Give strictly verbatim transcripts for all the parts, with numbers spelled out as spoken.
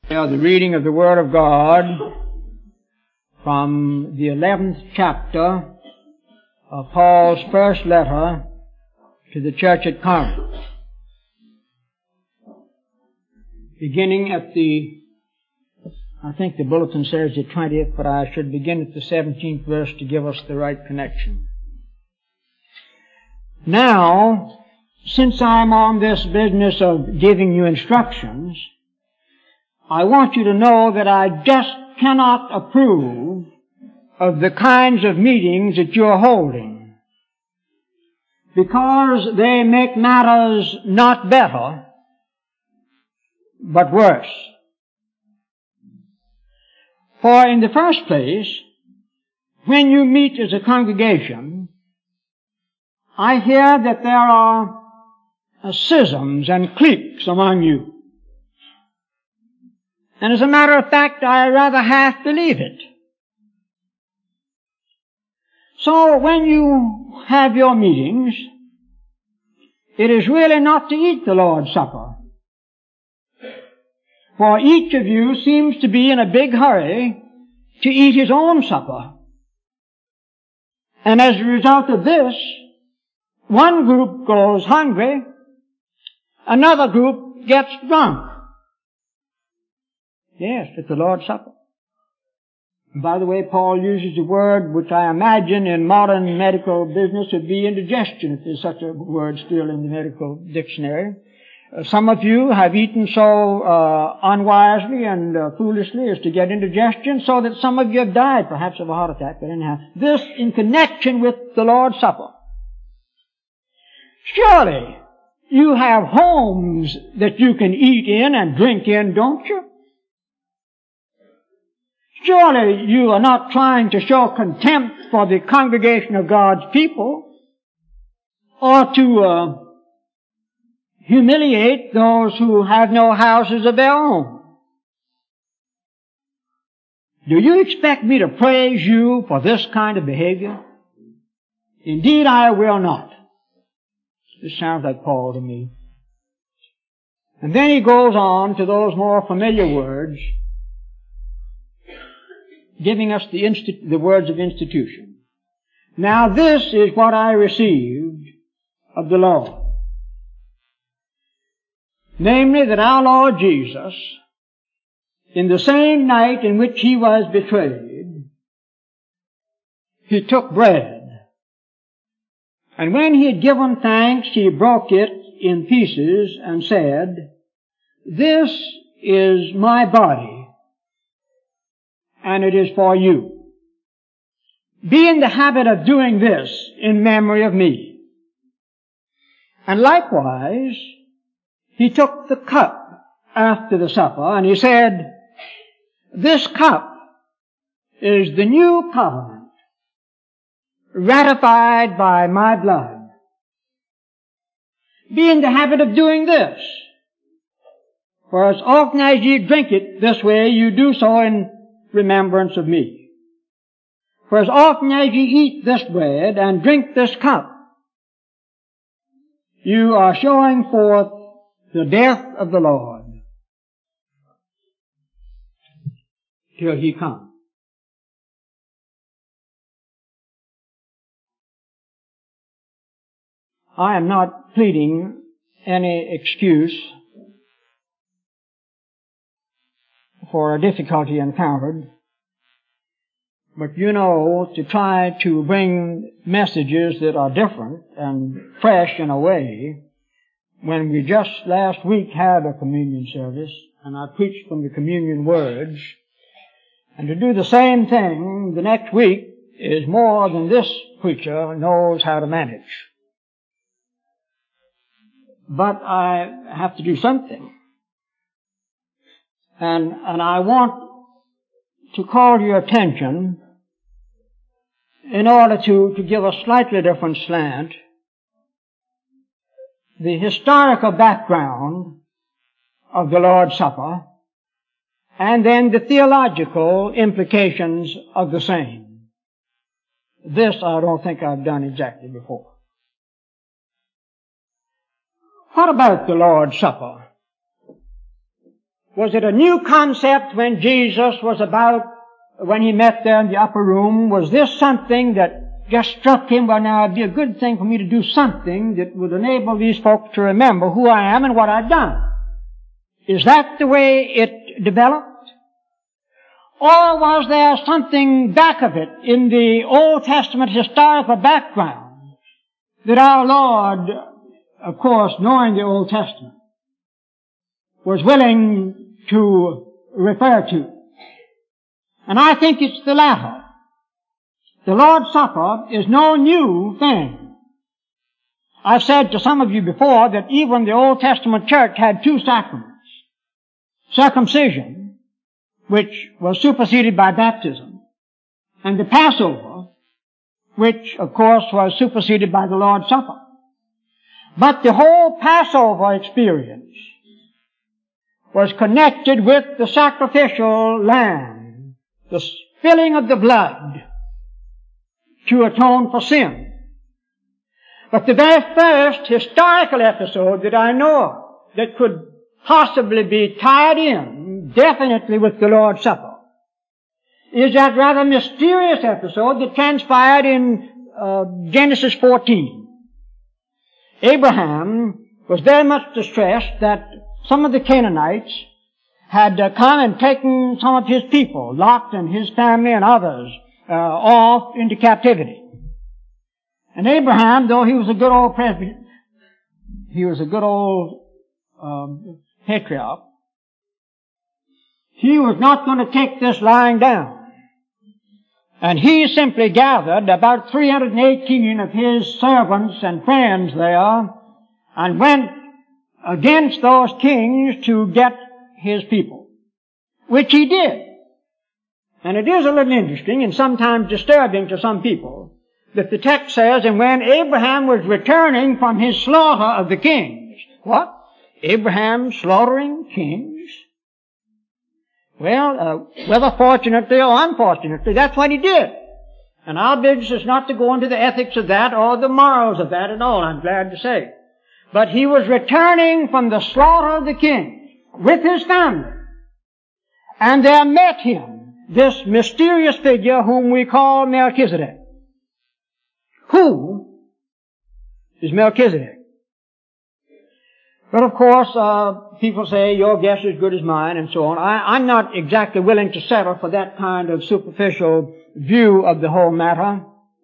Now, the reading of the Word of God from the eleventh chapter of Paul's first letter to the church at Corinth, beginning at the, I think the bulletin says the twentieth, but I should begin at the seventeenth verse to give us the right connection. Now, since I'm on this business of giving you instructions, I want you to know that I just cannot approve of the kinds of meetings that you're holding, because they make matters not better, but worse. For in the first place, when you meet as a congregation, I hear that there are schisms and cliques among you. And as a matter of fact, I rather half believe it. So when you have your meetings, it is really not to eat the Lord's Supper. For each of you seems to be in a big hurry to eat his own supper. And as a result of this, one group goes hungry, another group gets drunk. Yes, at the Lord's Supper. And by the way, Paul uses a word which I imagine in modern medical business would be indigestion, if there's such a word still in the medical dictionary. Uh, some of you have eaten so uh, unwisely and uh, foolishly as to get indigestion, so that some of you have died, perhaps of a heart attack, but anyhow. This in connection with the Lord's Supper. Surely, you have homes that you can eat in and drink in, don't you? Surely you are not trying to show contempt for the congregation of God's people, or to uh, humiliate those who have no houses of their own. Do you expect me to praise you for this kind of behavior? Indeed, I will not. This sounds like Paul to me. And then he goes on to those more familiar words, giving us the, insti- the words of institution. Now this is what I received of the Lord. Namely, that our Lord Jesus, in the same night in which he was betrayed, he took bread. And when he had given thanks, he broke it in pieces and said, "This is my body, and it is for you. Be in the habit of doing this in memory of me." And likewise, he took the cup after the supper, and he said, "This cup is the new covenant, ratified by my blood. Be in the habit of doing this, for as often as ye drink it this way, you do so in remembrance of me. For as often as ye eat this bread and drink this cup, you are showing forth the death of the Lord till he come." I am not pleading any excuse for a difficulty encountered, but you know, to try to bring messages that are different and fresh in a way, when we just last week had a communion service, and I preached from the communion words, and to do the same thing the next week is more than this preacher knows how to manage. But I have to do something. And, and I want to call your attention in order to, to give a slightly different slant, the historical background of the Lord's Supper, and then the theological implications of the same. This I don't think I've done exactly before. What about the Lord's Supper? Was it a new concept when Jesus was about, when he met there in the upper room? Was this something that just struck him? Well, now it'd be a good thing for me to do something that would enable these folks to remember who I am and what I've done. Is that the way it developed? Or was there something back of it in the Old Testament historical background that our Lord, of course, knowing the Old Testament, was willing to refer to? And I think it's the latter. The Lord's Supper is no new thing. I've said to some of you before that even the Old Testament church had two sacraments. Circumcision, which was superseded by baptism, and the Passover, which, of course, was superseded by the Lord's Supper. But the whole Passover experience was connected with the sacrificial lamb, the spilling of the blood to atone for sin. But the very first historical episode that I know of that could possibly be tied in definitely with the Lord's Supper is that rather mysterious episode that transpired in uh, Genesis fourteen. Abraham was very much distressed that some of the Canaanites had uh, come and taken some of his people, Lot and his family and others, uh, off into captivity. And Abraham, though he was a good old presbyter, he was a good old um, patriarch, he was not going to take this lying down. And he simply gathered about three hundred eighteen of his servants and friends there and went against those kings to get his people, which he did. And it is a little interesting and sometimes disturbing to some people that the text says, and when Abraham was returning from his slaughter of the kings. What? Abraham slaughtering kings? Well, uh, whether fortunately or unfortunately, that's what he did. And our business is not to go into the ethics of that or the morals of that at all, I'm glad to say. But he was returning from the slaughter of the kings with his family. And there met him this mysterious figure whom we call Melchizedek. Who is Melchizedek? But of course, uh, people say, your guess is as good as mine, and so on. I, I'm not exactly willing to settle for that kind of superficial view of the whole matter.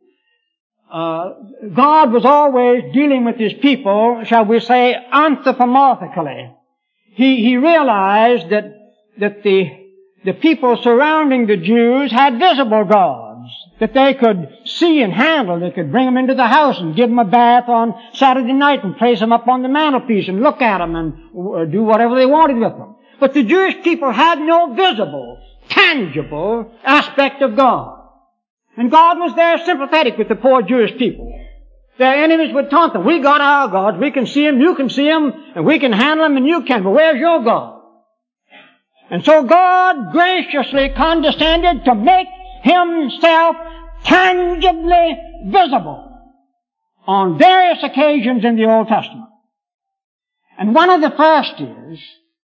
Uh, God was always dealing with his people, shall we say, anthropomorphically. He, he realized that, that the, the people surrounding the Jews had visible gods that they could see and handle. They could bring them into the house and give them a bath on Saturday night and place them up on the mantelpiece and look at them and uh, do whatever they wanted with them. But the Jewish people had no visible, tangible aspect of God. And God was there sympathetic with the poor Jewish people. Their enemies would taunt them. We got our gods. We can see them. You can see them. And we can handle them and you can. But where's your God? And so God graciously condescended to make himself tangibly visible on various occasions in the Old Testament. And one of the first is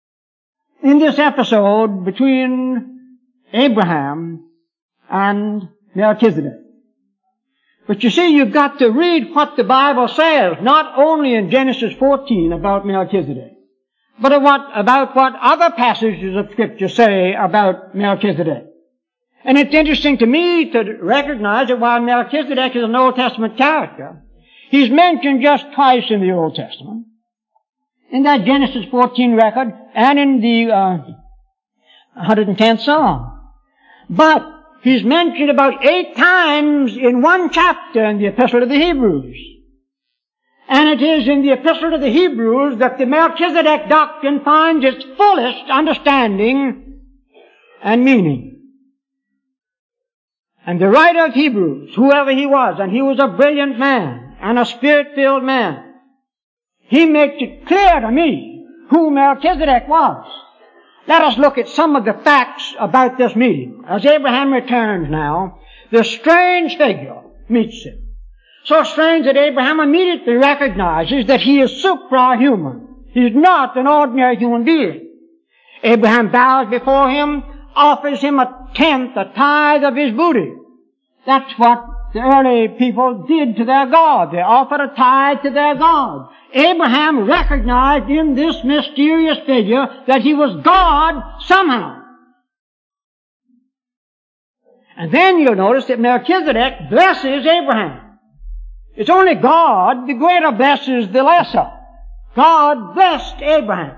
in this episode between Abraham and Melchizedek. But you see, you've got to read what the Bible says, not only in Genesis fourteen about Melchizedek, but what, about what other passages of Scripture say about Melchizedek. And it's interesting to me to recognize that while Melchizedek is an Old Testament character, he's mentioned just twice in the Old Testament, in that Genesis fourteen record and in the uh, one hundred tenth Psalm. But he's mentioned about eight times in one chapter in the Epistle to the Hebrews. And it is in the Epistle to the Hebrews that the Melchizedek doctrine finds its fullest understanding and meaning. And the writer of Hebrews, whoever he was, and he was a brilliant man and a spirit-filled man, he makes it clear to me who Melchizedek was. Let us look at some of the facts about this meeting. As Abraham returns now, the strange figure meets him. So strange that Abraham immediately recognizes that he is suprahuman. He's not an ordinary human being. Abraham bows before him, offers him a tenth, a tithe of his booty. That's what the early people did to their God. They offered a tithe to their God. Abraham recognized in this mysterious figure that he was God somehow. And then you'll notice that Melchizedek blesses Abraham. It's only God, the greater, blesses the lesser. God blessed Abraham.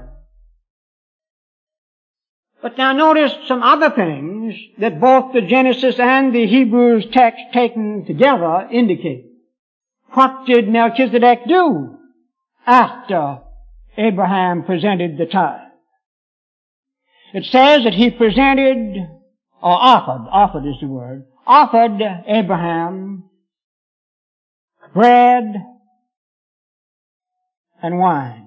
But now notice some other things that both the Genesis and the Hebrews text taken together indicate. What did Melchizedek do after Abraham presented the tithe? It says that he presented, or offered, offered is the word, offered Abraham bread and wine.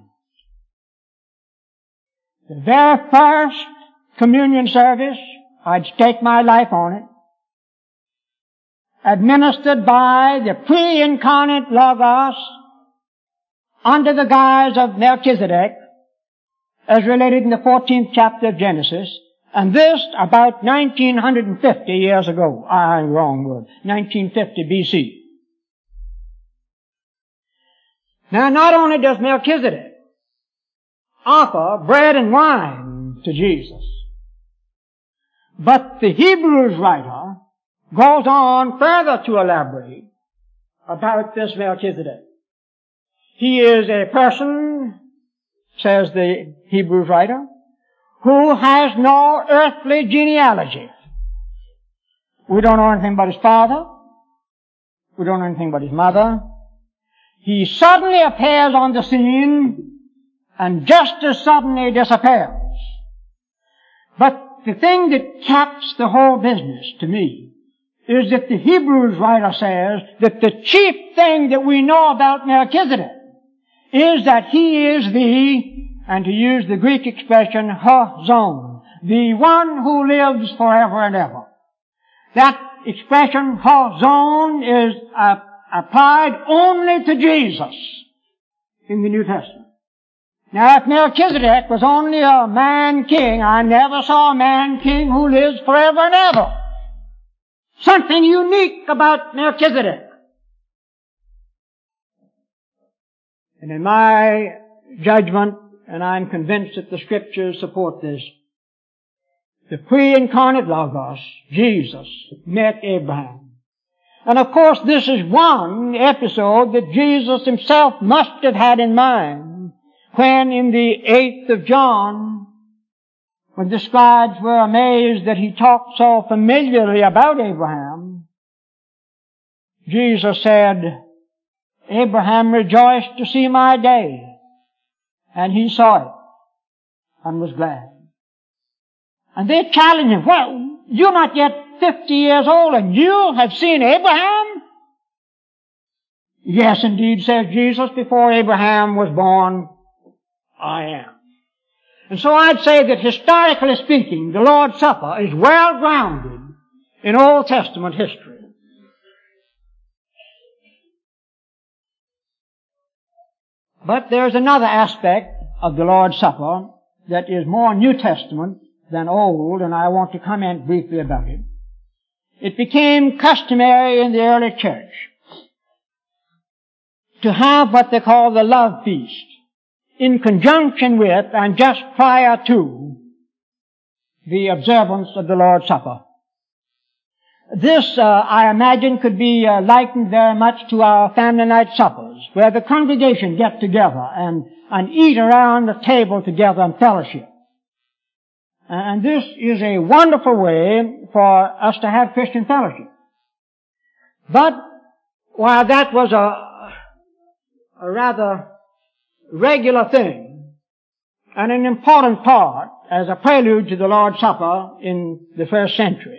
The very first communion service, I'd stake my life on it, administered by the pre-incarnate Logos under the guise of Melchizedek, as related in the fourteenth chapter of Genesis, and this about nineteen fifty years ago. Ah, wrong word. nineteen fifty B C. Now, not only does Melchizedek offer bread and wine to Jesus, but the Hebrews writer goes on further to elaborate about this Melchizedek. He is a person, says the Hebrews writer, who has no earthly genealogy. We don't know anything about his father. We don't know anything about his mother. He suddenly appears on the scene and just as suddenly disappears. But the thing that caps the whole business to me is that the Hebrews writer says that the chief thing that we know about Melchizedek is that he is the, and to use the Greek expression, Hazon, the one who lives forever and ever. That expression, Hazon, is uh, applied only to Jesus in the New Testament. Now, if Melchizedek was only a man-king, I never saw a man-king who lives forever and ever. Something unique about Melchizedek. And in my judgment, and I'm convinced that the Scriptures support this, the pre-incarnate Logos, Jesus, met Abraham. And of course, this is one episode that Jesus himself must have had in mind when in the eighth of John, when the scribes were amazed that he talked so familiarly about Abraham, Jesus said, Abraham rejoiced to see my day, and he saw it and was glad. And they challenged him, well, you're not yet fifty years old and you have seen Abraham? Yes, indeed, says Jesus, before Abraham was born, I am. And so I'd say that historically speaking, the Lord's Supper is well grounded in Old Testament history. But there's another aspect of the Lord's Supper that is more New Testament than Old, and I want to comment briefly about it. It became customary in the early church to have what they call the love feast in conjunction with and just prior to the observance of the Lord's Supper. This, uh, I imagine, could be uh, likened very much to our family night suppers, where the congregation get together and, and eat around the table together in fellowship. And this is a wonderful way for us to have Christian fellowship. But while that was a, a rather regular thing and an important part as a prelude to the Lord's Supper in the first century,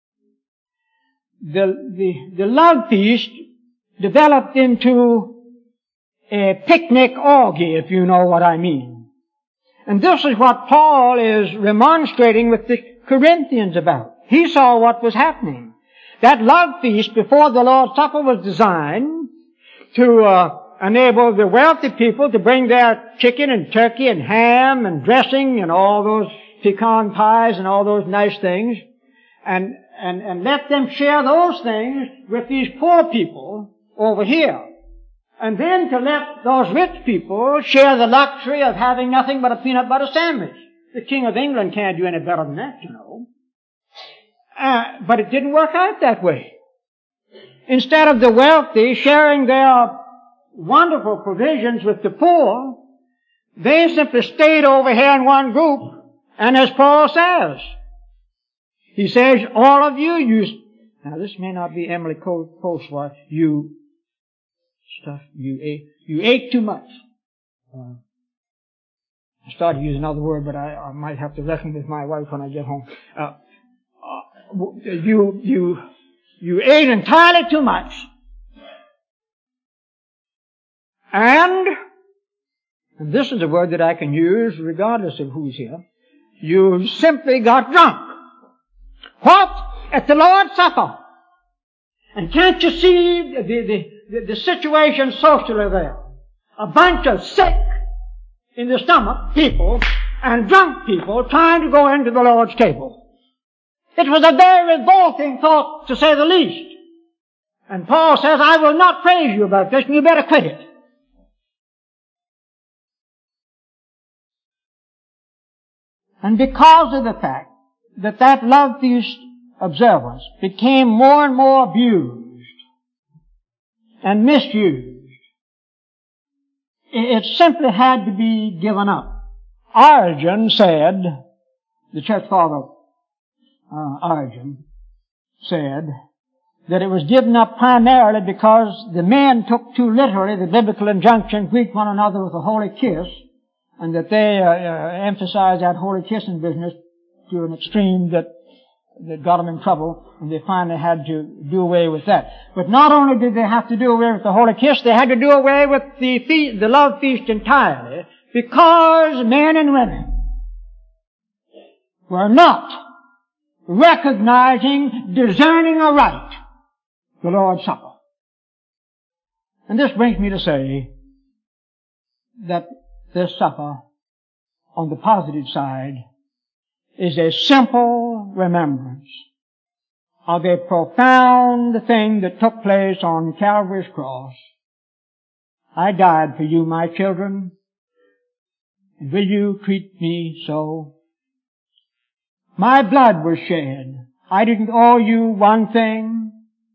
The, the, the love feast developed into a picnic orgy, if you know what I mean. And this is what Paul is remonstrating with the Corinthians about. He saw what was happening. That love feast before the Lord's Supper was designed to uh, enable the wealthy people to bring their chicken and turkey and ham and dressing and all those pecan pies and all those nice things, and, and, and let them share those things with these poor people over here. And then to let those rich people share the luxury of having nothing but a peanut butter sandwich. The King of England can't do any better than that, you know. Uh, but it didn't work out that way. Instead of the wealthy sharing their wonderful provisions with the poor, they simply stayed over here in one group. And as Paul says, he says, all of you, you, now this may not be Emily Postwar, you stuff, you ate, you ate too much. Uh, I started to use another word, but I, I might have to reckon with my wife when I get home. Uh, uh, you, you, you ate entirely too much. And, and this is a word that I can use regardless of who's here, you simply got drunk. What? At the Lord's Supper. And can't you see the, the, the, the situation socially there? A bunch of sick in the stomach people and drunk people trying to go into the Lord's table. It was a very revolting thought, to say the least. And Paul says, I will not praise you about this, and you better quit it. And because of the fact that that love feast observance became more and more abused and misused, it simply had to be given up. Origen said, the church father uh, Origen said, that it was given up primarily because the men took too literally the biblical injunction, greet one another with a holy kiss, and that they uh, uh, emphasized that holy kissing business to an extreme that that got them in trouble, and they finally had to do away with that. But not only did they have to do away with the holy kiss, they had to do away with the feast, the love feast entirely, because men and women were not recognizing, discerning aright the Lord's Supper. And this brings me to say that this supper, on the positive side, is a simple remembrance of a profound thing that took place on Calvary's cross. I died for you, my children, and will you treat me so? My blood was shed. I didn't owe you one thing.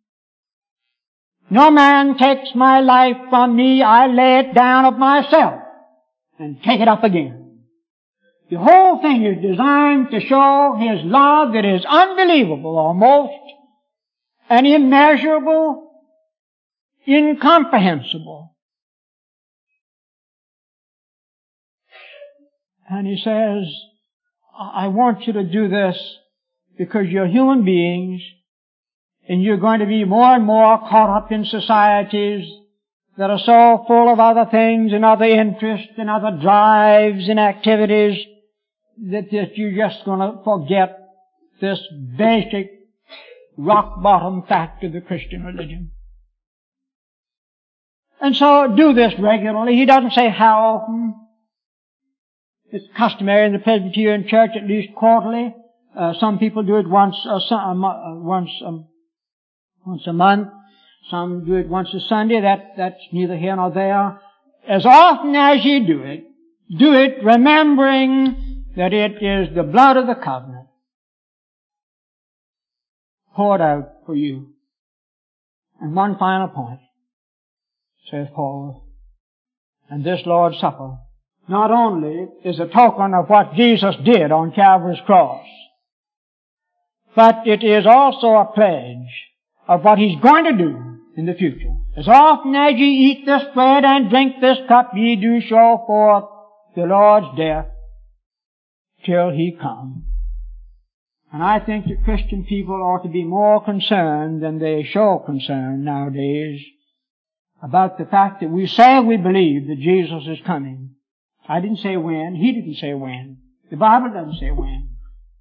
No man takes my life from me. I lay it down of myself and take it up again. The whole thing is designed to show His love that is unbelievable almost, and immeasurable, incomprehensible. And He says, I want you to do this because you're human beings, and you're going to be more and more caught up in societies that are so full of other things and other interests and other drives and activities that, that you're just going to forget this basic rock-bottom fact of the Christian religion. And so do this regularly. He doesn't say how often. It's customary in the Presbyterian Church, at least quarterly. Uh, some people do it once a, some, uh, once um, once a month. Some do it once a Sunday. That that's neither here nor there. As often as you do it, do it remembering that it is the blood of the covenant poured out for you. And one final point, says Paul, and this Lord's Supper not only is a token of what Jesus did on Calvary's cross, but it is also a pledge of what He's going to do in the future. As often as ye eat this bread and drink this cup, ye do show forth the Lord's death till He come. And I think that Christian people ought to be more concerned than they show concern nowadays about the fact that we say we believe that Jesus is coming. I didn't say when. He didn't say when. The Bible doesn't say when.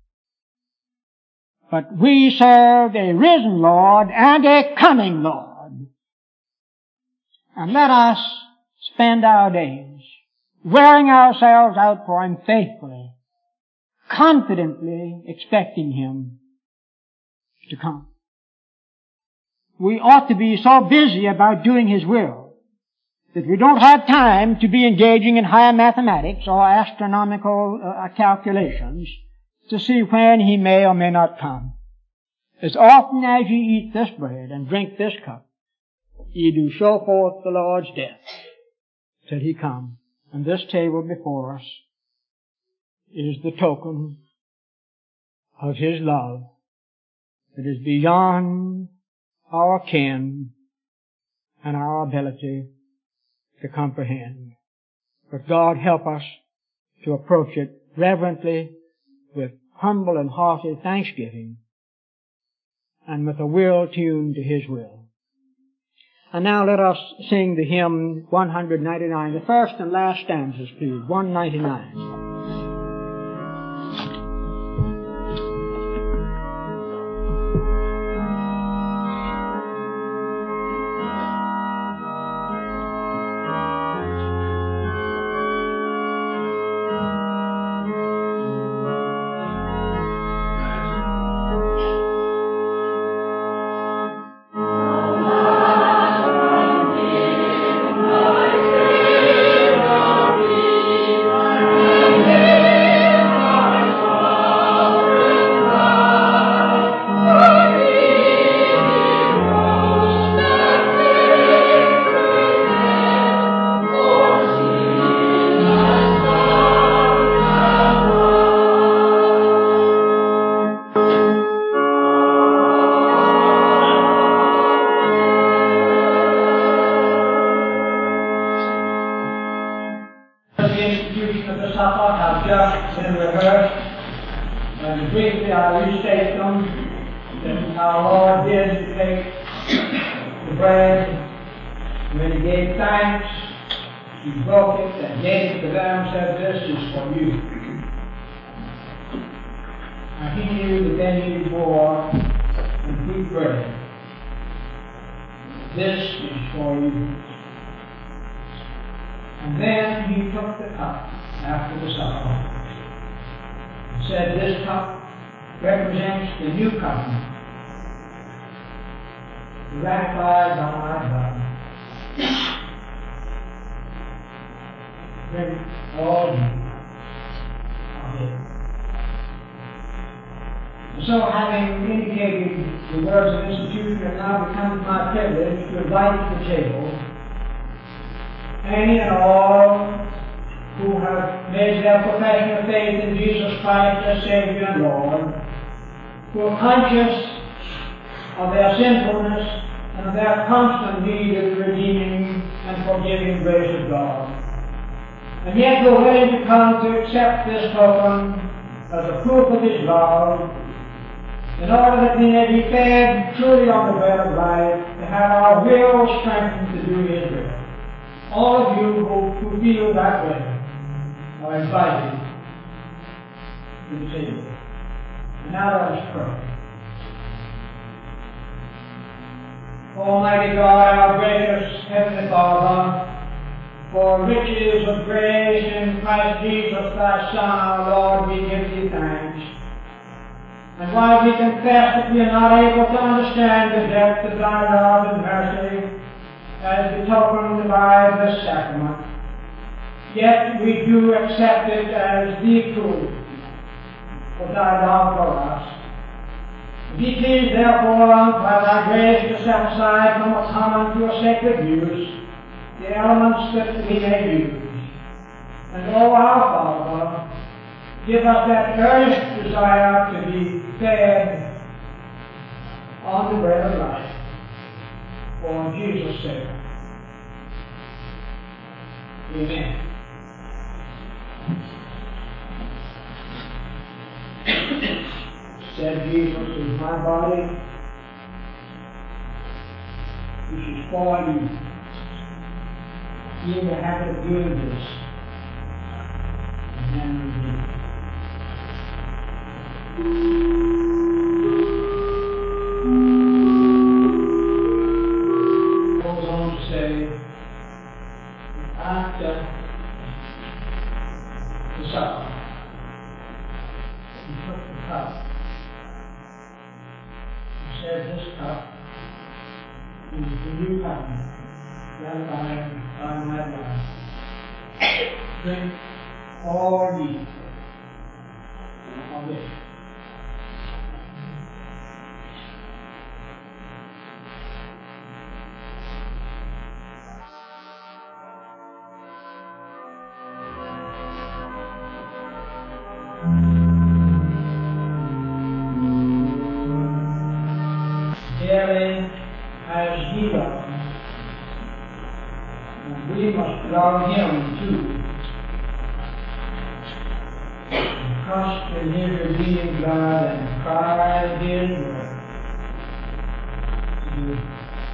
But we serve a risen Lord and a coming Lord. And let us spend our days wearing ourselves out for Him faithfully, confidently expecting Him to come. We ought to be so busy about doing His will that we don't have time to be engaging in higher mathematics or astronomical uh, calculations to see when He may or may not come. As often as ye eat this bread and drink this cup, ye do show forth the Lord's death till He come. And this table before us is the token of His love that is beyond our ken and our ability to comprehend. But God help us to approach it reverently with humble and hearty thanksgiving and with a will tuned to His will. And now let us sing the hymn one ninety-nine, the first and last stanzas, please. one ninety-nine. So, having indicated the words of institution, it now becomes my privilege to invite to the table any and all who have made their profession of faith in Jesus Christ as Savior and Lord, who are conscious of their sinfulness and of their constant need of the redeeming and forgiving grace of God, and yet who are willing to come to accept this token as a proof of His love, in order that we may be fed truly on the bread of life, to have our will strengthened to do His will. All of you who, who feel that way are invited to the table. And now let us pray. Almighty God, our gracious Heavenly Father, for riches of grace in Christ Jesus, Thy Son, our Lord, we give Thee thanks. And while we confess that we are not able to understand the depth of Thy love and mercy as betokened by this sacrament, yet we do accept it as the proof of Thy love for us. Be pleased, therefore, by Thy grace to set aside from a common to a sacred use the elements that we may use. And, O our Father, give us that earnest desire to be fed on the bread of life, for Jesus' sake. Amen. Said Jesus, is my body, which is for you. Be in the habit of doing this, and then we goes on to say, after the supper, this cup is the new covenant, ratified by my blood. Drink all ye of it. Dearly as he loves, and we must love him too. Trust in his redeeming blood and cry his word to you.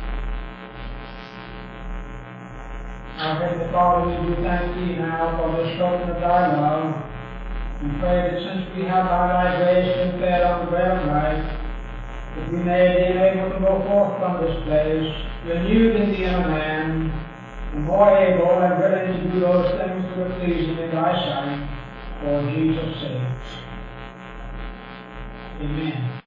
Our Heavenly Father, we do thank thee now for this token of thy love, and pray that since we have by thy grace been fed on the bread of life, that we may be able to go forth from this place, renewed in the inner man, and more able and willing to do those things that are pleasing in thy sight, for Jesus' sake. Amen.